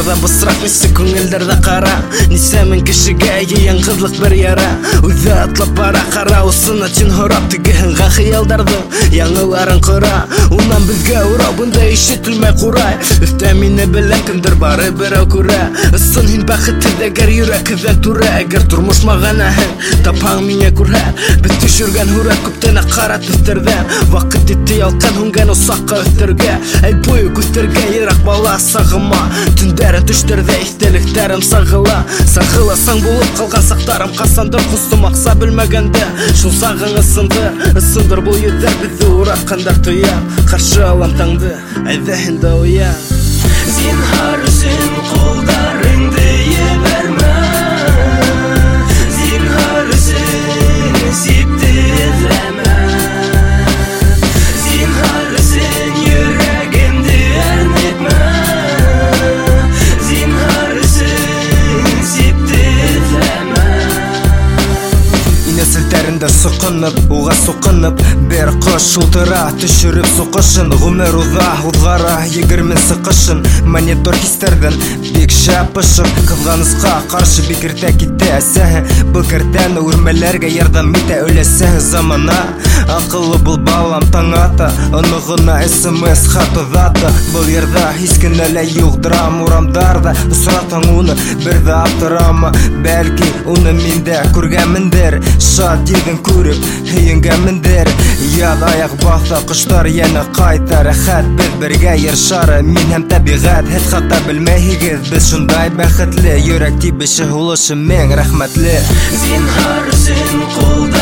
Кулларда бысрак несе күңелдерде кара. Нисемен кишиге ең кызлык бер яра. Үзе атлап бара кара усына чин хорап тигенга хыялдарды. Яңыларын кыра. Унан безгә урау бунда ишетелмәй курай. Өстә мине белән кемдер бары берәү күрә. Ысын һин бәхетсез әгәр йөрәккә туры. Әгәр тормыш мәгънәһен тапаң миңа күрә. Без төшергән хүрәк күптән кара төстәрдән. Вакыт итте ялкан һунган усакка өстәргә. Әй буй күтәргә ерак бала сагыма. Төндәре төштәрдә истәлектәрем сагыла. Сагыласаң булып калган сактарым касандыр кустым акса белмәгәндә. Шул сагың ысындыр бу йөзләр безне ураткандар тоя. Каршы алам таңды, әйдә инде уя. Зинһар өчен кулдарыңды ебәрмә. Зинһар өчен сиптерләмә. Зинһар өчен йөрәгемде әрнетмә. Зинһар өчен сиптерләмә. Инә селтәрендә сукынып, уга сукынып, бер кош шултыра, төшереп сукышын. Гомер узгара, 20 сыкышын. Монитор хистерден бик шапышып, кызганыска каршы бик иртә китте әсәһе. Был кертәне үрмәләргә ярдәм итә өләсә замана. Акыллы бул балам таң ата, оныгына SMS хат узата. Был ярда һич кенә лә юк драм урамдарда. Соратаң уны бер дә аптырама, бәлки уны миндә күргәнмендер. Шат йөзен күреп һөенгәнмендер. Яд аяк баса коштар яна кайта. Рәхәт без бергә йөр шары, мин һәм табигать. Һеч хата белмәйһегез, без шундай бәхетле. Йөрәк тибеше һулышы мең рәхмәтле. Зинһар өчен